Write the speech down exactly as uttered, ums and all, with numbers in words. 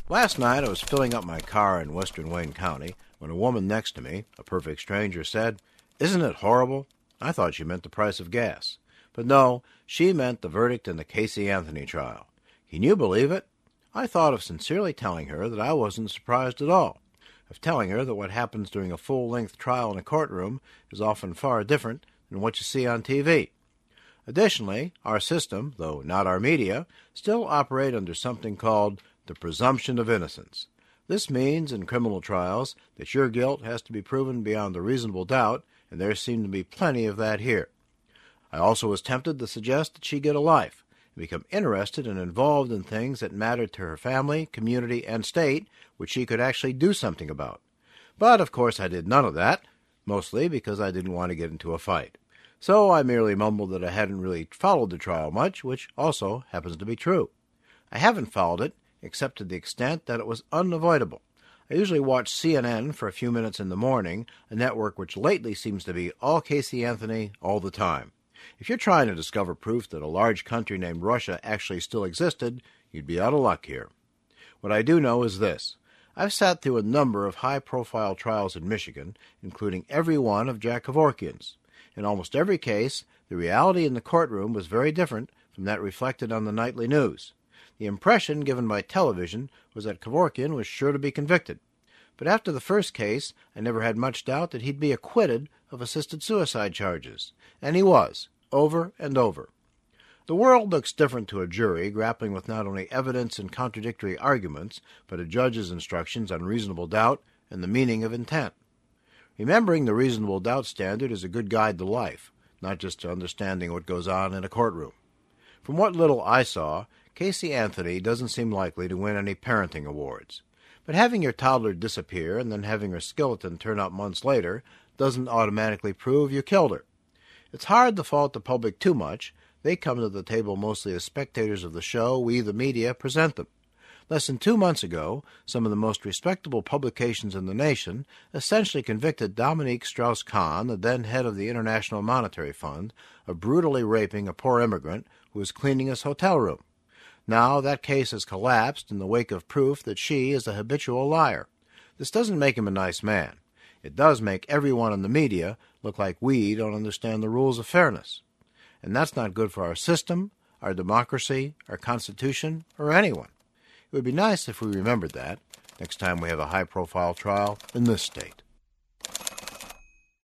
Last night I was filling up my car in western Wayne County when a woman next to me, a perfect stranger, said, "Isn't it horrible?" I thought she meant the price of gas. But no, she meant the verdict in the Casey Anthony trial. Can you believe it? I thought of sincerely telling her that I wasn't surprised at all, of telling her that what happens during a full-length trial in a courtroom is often far different than what you see on T V. Additionally, our system, though not our media, still operate under something called the presumption of innocence. This means in criminal trials that your guilt has to be proven beyond a reasonable doubt, and there seem to be plenty of that here. I also was tempted to suggest that she get a life and become interested and involved in things that mattered to her family, community, and state, which she could actually do something about. But, of course, I did none of that, mostly because I didn't want to get into a fight. So I merely mumbled that I hadn't really followed the trial much, which also happens to be true. I haven't followed it, except to the extent that it was unavoidable. I usually watch C N N for a few minutes in the morning, a network which lately seems to be all Casey Anthony all the time. If you're trying to discover proof that a large country named Russia actually still existed, you'd be out of luck here. What I do know is this. I've sat through a number of high-profile trials in Michigan, including every one of Jack Kevorkian's. In almost every case, the reality in the courtroom was very different from that reflected on the nightly news. The impression given by television was that Kevorkian was sure to be convicted. But after the first case, I never had much doubt that he'd be acquitted of assisted suicide charges. And he was, over and over. The world looks different to a jury grappling with not only evidence and contradictory arguments, but a judge's instructions on reasonable doubt and the meaning of intent. Remembering the reasonable doubt standard is a good guide to life, not just to understanding what goes on in a courtroom. From what little I saw, Casey Anthony doesn't seem likely to win any parenting awards. But having your toddler disappear and then having her skeleton turn up months later doesn't automatically prove you killed her. It's hard to fault the public too much. They come to the table mostly as spectators of the show we, the media, present them. Less than two months ago, some of the most respectable publications in the nation essentially convicted Dominique Strauss-Kahn, the then head of the International Monetary Fund, of brutally raping a poor immigrant who was cleaning his hotel room. Now that case has collapsed in the wake of proof that she is a habitual liar. This doesn't make him a nice man. It does make everyone in the media look like we don't understand the rules of fairness. And that's not good for our system, our democracy, our Constitution, or anyone. It would be nice if we remembered that next time we have a high-profile trial in this state.